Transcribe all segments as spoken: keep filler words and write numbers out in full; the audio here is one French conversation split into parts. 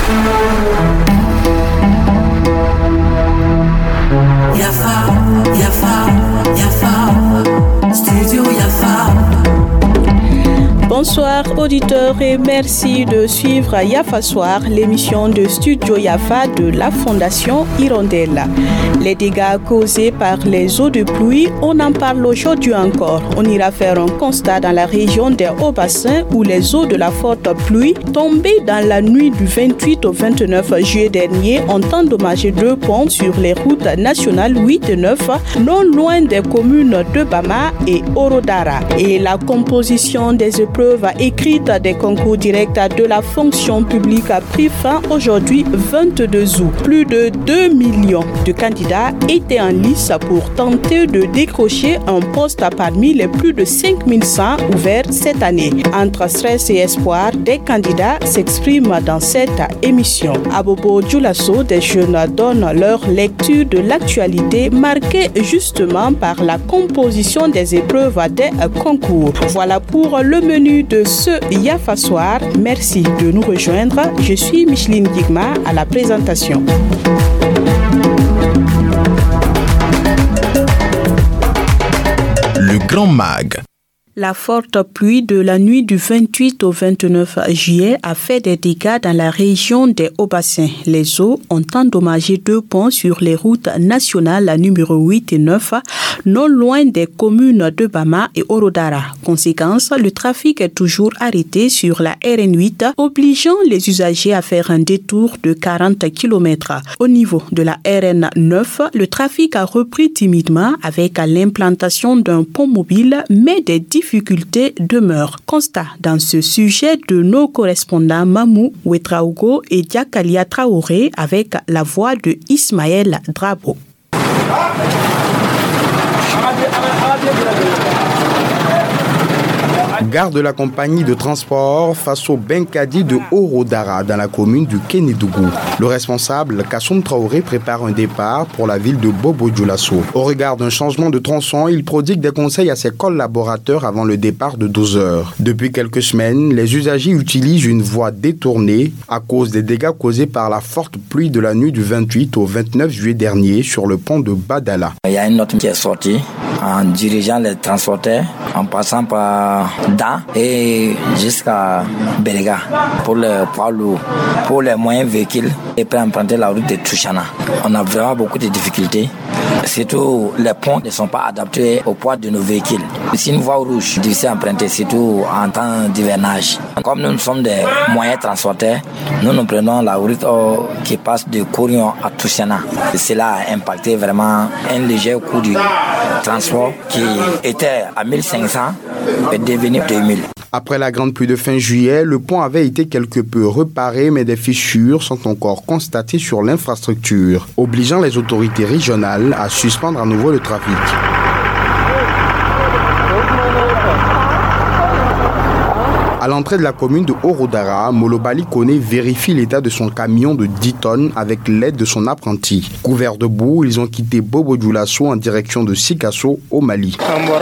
Yafa, Yafa, Yafa, Studio Yafa. Bonsoir auditeurs et merci de suivre Yafa Soir, l'émission de Studio Yafa de la Fondation Hirondelle. Les dégâts causés par les eaux de pluie, on en parle aujourd'hui encore. On ira faire un constat dans la région des Hauts-Bassins où les eaux de la forte pluie tombées dans la nuit du vingt-huit au vingt-neuf juillet dernier ont endommagé deux ponts sur les routes nationales huit et neuf, non loin des communes de Bama et Orodara. Et la composition des épreuves écrites des concours directs de la fonction publique a pris fin aujourd'hui vingt-deux août. Plus de deux millions de candidats étaient en lice pour tenter de décrocher un poste parmi les plus de cinq mille cent ouverts cette année. Entre stress et espoir, des candidats s'expriment dans cette émission. À Bobo Dioulasso, des jeunes donnent leur lecture de l'actualité marquée justement par la composition des épreuves des concours. Voilà pour le menu de ce Yafa Soir. Merci de nous rejoindre. Je suis Micheline Guigma à la présentation. Le Grand Mag. La forte pluie de la nuit du vingt-huit au vingt-neuf juillet a fait des dégâts dans la région des Hauts-Bassins. Les eaux ont endommagé deux ponts sur les routes nationales numéro huit et neuf, non loin des communes de Bama et Orodara. Conséquence, le trafic est toujours arrêté sur la R N huit, obligeant les usagers à faire un détour de quarante kilomètres. Au niveau de la R N neuf, le trafic a repris timidement avec l'implantation d'un pont mobile, mais des difficultés demeurent. Constat dans ce sujet de nos correspondants Mamou Ouetraogo et Diakalia Traoré avec la voix de Ismaël Drabo. Gare de la compagnie de transport face au Benkadi de Orodara dans la commune du Kénédougou. Le responsable, Kassoum Traoré, prépare un départ pour la ville de Bobo Dioulasso. Au regard d'un changement de tronçon, il prodigue des conseils à ses collaborateurs avant le départ de douze heures. Depuis quelques semaines, les usagers utilisent une voie détournée à cause des dégâts causés par la forte pluie de la nuit du vingt-huit au vingt-neuf juillet dernier sur le pont de Badala. Il y a une note qui est sortie en dirigeant les transporteurs, en passant par Da et jusqu'à Berega pour les poids lourds, pour les moyens véhicules et pour emprunter la route de Touchana. On a vraiment beaucoup de difficultés. Surtout, les ponts ne sont pas adaptés au poids de nos véhicules. C'est une voie rouge difficile à emprunter, surtout en temps d'hivernage. Comme nous, nous sommes des moyens transporteurs, nous nous prenons la route qui passe de Kourion à Touchana. Cela a impacté vraiment un léger coût du transport qui était à mille cinq cents et devenu deux mille. Après la grande pluie de fin juillet, le pont avait été quelque peu réparé, mais des fissures sont encore constatées sur l'infrastructure, obligeant les autorités régionales à suspendre à nouveau le trafic. À l'entrée de la commune de Orodara, Molobali Kone vérifie l'état de son camion de dix tonnes avec l'aide de son apprenti. Couverts de boue, ils ont quitté Bobo Dioulasso en direction de Sikasso au Mali.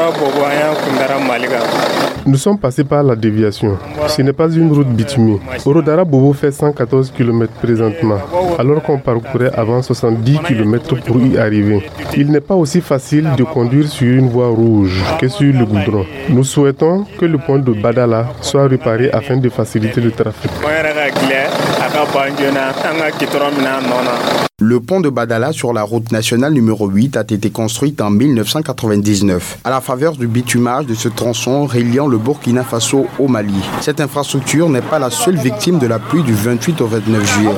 Nous sommes passés par la déviation. Ce n'est pas une route bitumée. Orodara Bobo fait cent quatorze kilomètres présentement, alors qu'on parcourait avant soixante-dix kilomètres pour y arriver. Il n'est pas aussi facile de conduire sur une voie rouge que sur le goudron. Nous souhaitons que le pont de Badala soit réparé afin de faciliter le trafic. Le pont de Badala sur la route nationale numéro huit a été construit en mille neuf cent quatre-vingt-dix-neuf, à la faveur du bitumage de ce tronçon reliant le Burkina Faso au Mali. Cette infrastructure n'est pas la seule victime de la pluie du vingt-huit au vingt-neuf juillet.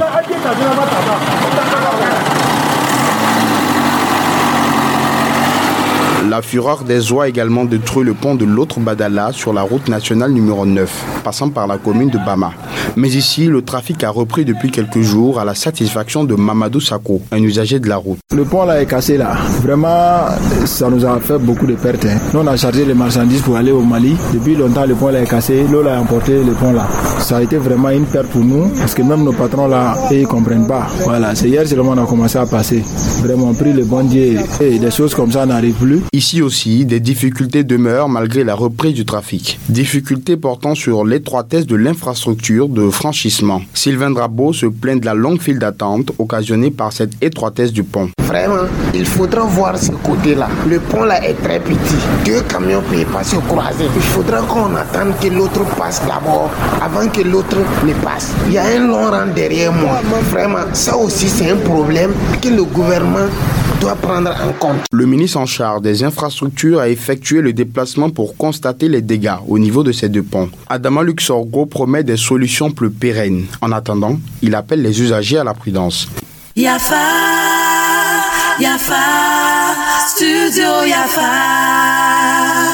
La fureur des eaux a également détruit le pont de l'autre Badala sur la route nationale numéro neuf, passant par la commune de Bama. Mais ici, le trafic a repris depuis quelques jours à la satisfaction de Mamadou Sako, un usager de la route. Le pont là est cassé là. Vraiment, ça nous a fait beaucoup de pertes. Hein. Nous, on a chargé les marchandises pour aller au Mali. Depuis longtemps, le pont là est cassé. L'eau a emporté le pont là. Ça a été vraiment une perte pour nous parce que même nos patrons là, ils ne comprennent pas. Voilà, c'est hier seulement on a commencé à passer. Vraiment, on prie le bon Dieu et des choses comme ça n'arrivent plus. Ici aussi, des difficultés demeurent malgré la reprise du trafic. Difficultés portant sur l'étroitesse de l'infrastructure de franchissement. Sylvain Drabeau se plaint de la longue file d'attente occasionnée par cette étroitesse du pont. Vraiment, il faudra voir ce côté-là. Le pont là est très petit. Deux camions peuvent passer au croisé. Il faudra qu'on attende que l'autre passe d'abord avant que l'autre ne passe. Il y a un long rang derrière moi. Vraiment, ça aussi c'est un problème que le gouvernement doit prendre en compte. Le ministre en charge des infrastructures a effectué le déplacement pour constater les dégâts au niveau de ces deux ponts. Adama Luxorgo promet des solutions plus pérennes. En attendant, il appelle les usagers à la prudence. Yafa, Yafa, Studio Yafa.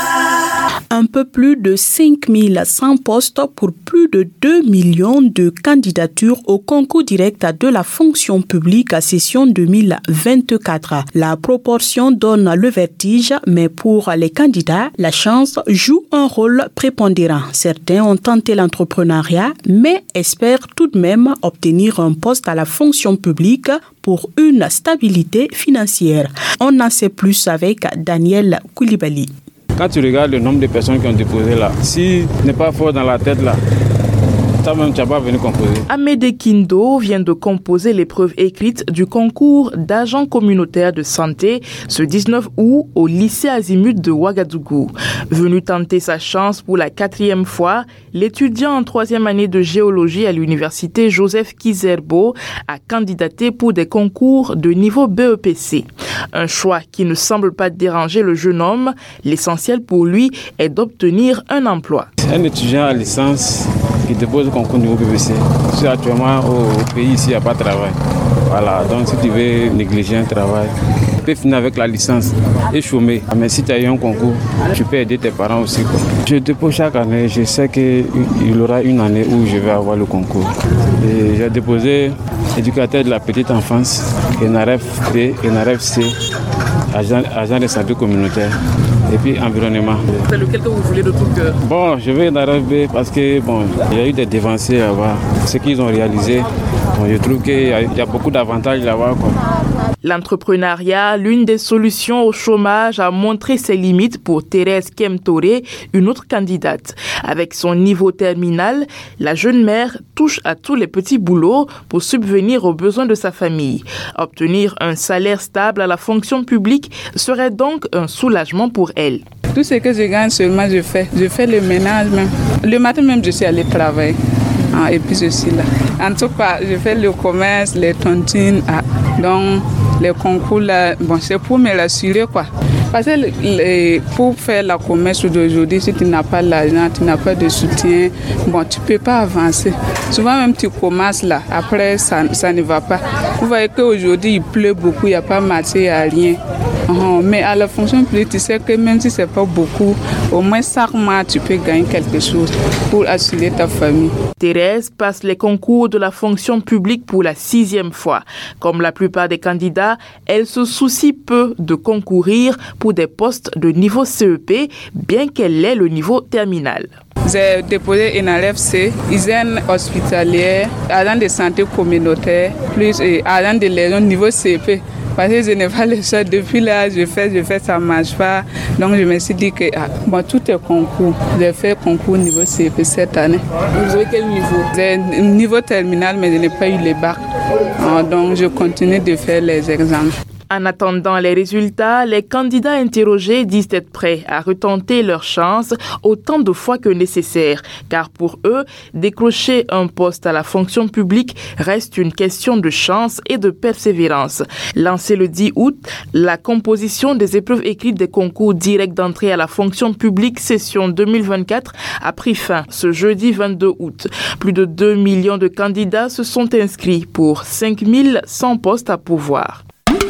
Un peu plus de cinq mille cent postes pour plus de deux millions de candidatures au concours direct de la fonction publique à session deux mille vingt-quatre. La proportion donne le vertige, mais pour les candidats, la chance joue un rôle prépondérant. Certains ont tenté l'entrepreneuriat, mais espèrent tout de même obtenir un poste à la fonction publique pour une stabilité financière. On en sait plus avec Daniel Koulibaly. Quand tu regardes le nombre de personnes qui ont déposé là, si n'est pas fort dans la tête là, toi-même tu n'as pas venu composer. Amédée Kindo vient de composer l'épreuve écrite du concours d'agent communautaire de santé ce dix-neuf août au lycée Azimut de Ouagadougou. Venu tenter sa chance pour la quatrième fois, l'étudiant en troisième année de géologie à l'université Joseph Kizerbo a candidaté pour des concours de niveau B E P C. Un choix qui ne semble pas déranger le jeune homme. L'essentiel pour lui est d'obtenir un emploi. Un étudiant à licence qui dépose le concours niveau B E P C. Si actuellement au pays ici il n'y a pas de travail. Voilà, donc si tu veux négliger un travail, tu peux finir avec la licence et chômer. Mais si tu as eu un concours, tu peux aider tes parents aussi, quoi. Je dépose chaque année, je sais qu'il y aura une année où je vais avoir le concours. Et j'ai déposé éducateur de la petite enfance, E N A R E F B, E N A R E F C, agent, agent de santé communautaire. Et puis environnement. C'est lequel que vous voulez de tout cœur? Bon, je vais dans R F B parce que bon, il y a eu des dévancés là-bas. Ce qu'ils ont réalisé, bon, je trouve qu'il y, y a beaucoup d'avantages là-bas, quoi. L'entrepreneuriat, l'une des solutions au chômage, a montré ses limites pour Thérèse Kemtoré, une autre candidate. Avec son niveau terminal, la jeune mère touche à tous les petits boulots pour subvenir aux besoins de sa famille. Obtenir un salaire stable à la fonction publique serait donc un soulagement pour elle. Tout ce que je gagne seulement, je fais. Je fais le ménage même. Le matin même, je suis allée travailler. Ah, et puis je suis là. En tout cas, je fais le commerce, les tontines. Ah, donc, les concours, là, bon, c'est pour me l'assurer, quoi. Parce que les, pour faire la commerce d'aujourd'hui, si tu n'as pas l'argent, tu n'as pas de soutien, bon, tu ne peux pas avancer. Souvent, même tu commences là, après, ça, ça ne va pas. Vous voyez qu'aujourd'hui, il pleut beaucoup, il n'y a pas marché, il n'y a rien. Uh-huh. Mais à la fonction publique, tu sais que même si ce n'est pas beaucoup, au moins chaque mois, tu peux gagner quelque chose pour assurer ta famille. Thérèse passe les concours de la fonction publique pour la sixième fois. Comme la plupart des candidats, elle se soucie peu de concourir pour des postes de niveau C E P, bien qu'elle ait le niveau terminal. J'ai déposé E N A R E F C, hygiène hospitalière, agent de santé communautaire, plus agent de légion niveau C E P. Parce que je n'ai pas le choix. Depuis là, je fais, je fais, ça ne marche pas. Donc, je me suis dit que ah, bon, tout est concours. J'ai fait concours niveau C E P cette année. Vous avez quel niveau? J'ai niveau terminal, mais je n'ai pas eu les bacs. Ah, donc, je continue de faire les examens. En attendant les résultats, les candidats interrogés disent être prêts à retenter leur chance autant de fois que nécessaire. Car pour eux, décrocher un poste à la fonction publique reste une question de chance et de persévérance. Lancée le dix août, la composition des épreuves écrites des concours directs d'entrée à la fonction publique session deux mille vingt-quatre a pris fin ce jeudi vingt-deux août. Plus de deux millions de candidats se sont inscrits pour cinq mille cent postes à pourvoir.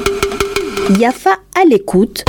Yafa à l'écoute.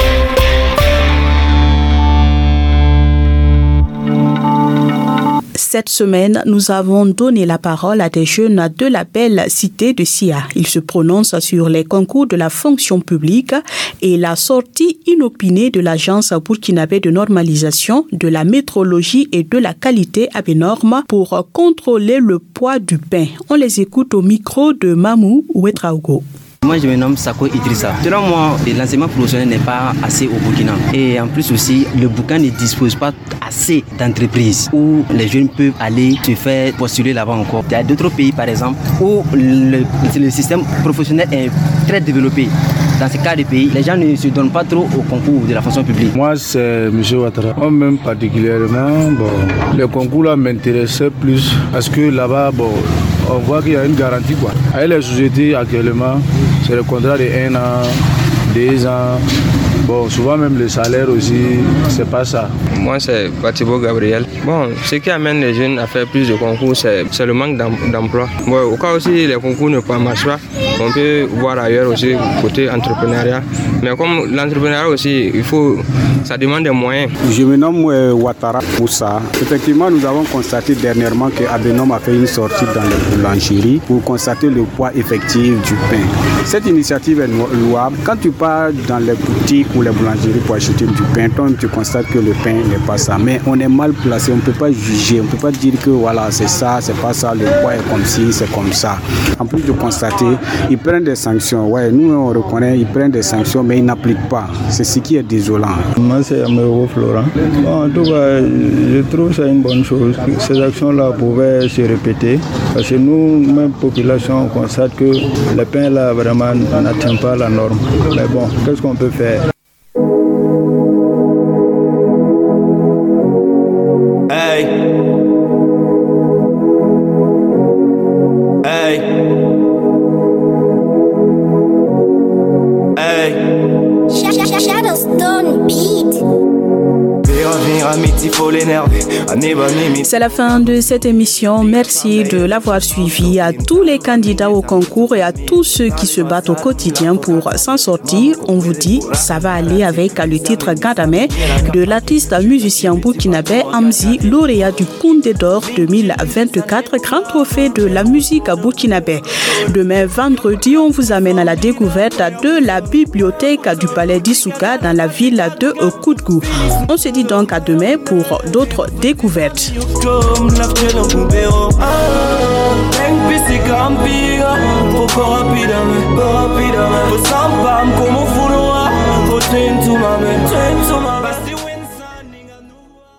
Cette semaine, nous avons donné la parole à des jeunes de la belle cité de Sia. Ils se prononcent sur les concours de la fonction publique et la sortie inopinée de l'agence burkinabé de normalisation de la métrologie et de la qualité Abénorme pour contrôler le poids du pain. On les écoute au micro de Mamou Ouetraogo. Moi, je me nomme Sako Idrissa. Selon moi, l'enseignement professionnel n'est pas assez au Burkina. Et en plus aussi, le Burkina ne dispose pas assez d'entreprises où les jeunes peuvent aller se faire postuler là-bas encore. Il y a d'autres pays, par exemple, où le, le système professionnel est très développé. Dans ce cas de pays, les gens ne se donnent pas trop au concours de la fonction publique. Moi, c'est M. Ouattara. Moi, même particulièrement, bon, le concours là m'intéressait plus parce que là-bas, bon, on voit qu'il y a une garantie, quoi. Avec les sociétés actuellement, c'est le contrat de un an, deux ans. Bon, souvent même le salaire aussi, c'est pas ça. Moi, c'est Batibo Gabriel. Bon, ce qui amène les jeunes à faire plus de concours, c'est, c'est le manque d'emploi. Bon, au cas où les concours ne marchent pas, on peut voir ailleurs aussi côté entrepreneuriat. Mais comme l'entrepreneuriat aussi, il faut, ça demande des moyens. Je me nomme euh, Ouattara Moussa. Effectivement, nous avons constaté dernièrement que Abenom a fait une sortie dans les boulangeries pour constater le poids effectif du pain. Cette initiative est louable. Quand tu pars dans les boutiques ou les boulangeries pour acheter du pain, toi tu constates que le pain n'est pas ça. Mais on est mal placé, on ne peut pas juger, on ne peut pas dire que voilà, c'est ça, c'est pas ça, le poids est comme ci, c'est comme ça. En plus de constater, ils prennent des sanctions. Ouais, nous on reconnaît, ils prennent des sanctions, mais ils n'appliquent pas. C'est ce qui est désolant. Moi, c'est Améro Florent. Bon, en tout cas, je trouve ça une bonne chose. Ces actions-là pouvaient se répéter. Parce que nous, même population, on constate que le pain là vraiment n'atteint pas la norme. Mais bon, qu'est-ce qu'on peut faire? Hey. Hey. Hey. Shadowstone Beat. C'est la fin de cette émission. Merci de l'avoir suivi. À tous les candidats au concours et à tous ceux qui se battent au quotidien pour s'en sortir, on vous dit ça va aller avec le titre Gadame de l'artiste musicien burkinabé Amzi, lauréat du Koundé d'Or deux mille vingt-quatre, grand trophée de la musique burkinabé. Demain vendredi, on vous amène à la découverte de la bibliothèque du palais d'Issouka dans la ville de Koudgou. On se dit donc à demain pour d'autres découvertes. Como